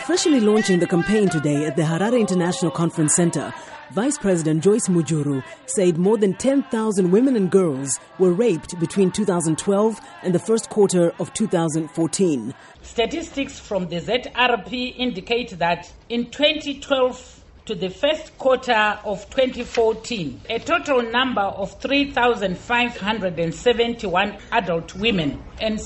Officially launching the campaign today at the Harare International Conference Center, Vice President Joyce Mujuru said more than 10,000 women and girls were raped between 2012 and the first quarter of 2014. Statistics from the ZRP indicate that in 2012 to the first quarter of 2014, a total number of 3,571 adult women and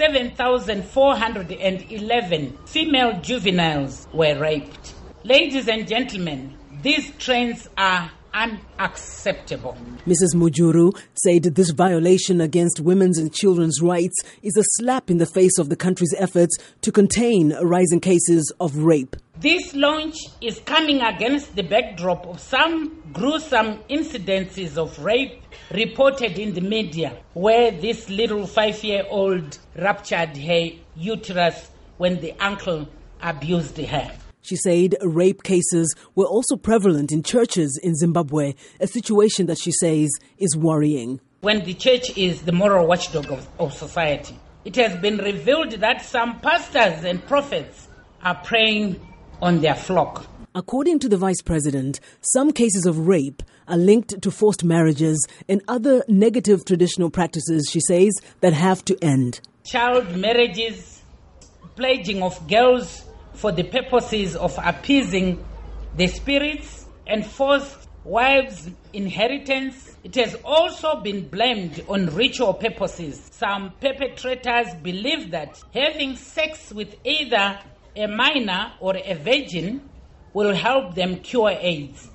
7,411 female juveniles were raped. Ladies and gentlemen, these trends are unacceptable. Mrs. Mujuru said this violation against women's and children's rights is a slap in the face of the country's efforts to contain rising cases of rape. This launch is coming against the backdrop of some gruesome incidences of rape reported in the media, where this little 5-year-old ruptured her uterus when the uncle abused her. She said rape cases were also prevalent in churches in Zimbabwe, a situation that she says is worrying. When the church is the moral watchdog of society, it has been revealed that some pastors and prophets are preying on their flock. According to the Vice President, some cases of rape are linked to forced marriages and other negative traditional practices, she says, that have to end. Child marriages, pledging of girls for the purposes of appeasing the spirits, and forced wives' inheritance. It has also been blamed on ritual purposes. Some perpetrators believe that having sex with either a minor or a virgin will help them cure AIDS.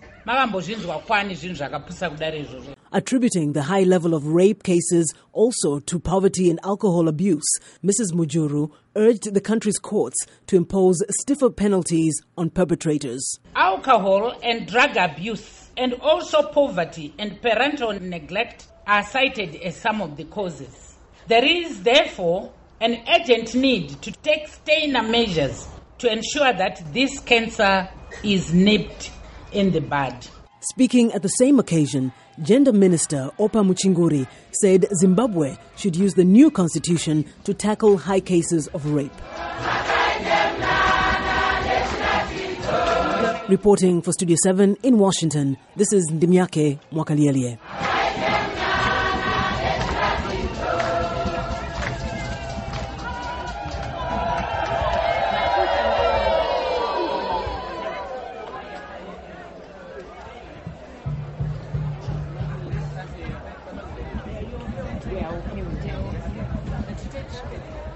Attributing the high level of rape cases also to poverty and alcohol abuse, Mrs. Mujuru urged the country's courts to impose stiffer penalties on perpetrators. Alcohol and drug abuse and also poverty and parental neglect are cited as some of the causes. There is therefore an urgent need to take staying measures to ensure that this cancer is nipped in the bud. Speaking at the same occasion, Gender Minister Opa Muchinguri said Zimbabwe should use the new constitution to tackle high cases of rape. Reporting for Studio 7 in Washington, this is Ndimyake Mwakalielie. Yeah, okay.